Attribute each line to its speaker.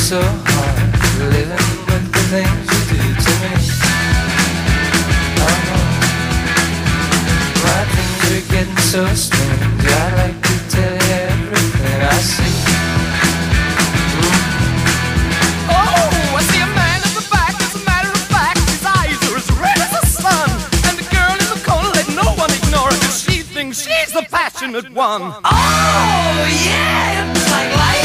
Speaker 1: so hard living with the things you do to me. Oh no, my things are getting so strange. I'd like to tell you everything I see.
Speaker 2: Oh, I see a man in the back. As a matter of fact, his eyes are as red as the sun. And the girl in the corner, let no one ignore her, 'cause she thinks she's the passionate one.
Speaker 3: Oh, yeah, it's like life.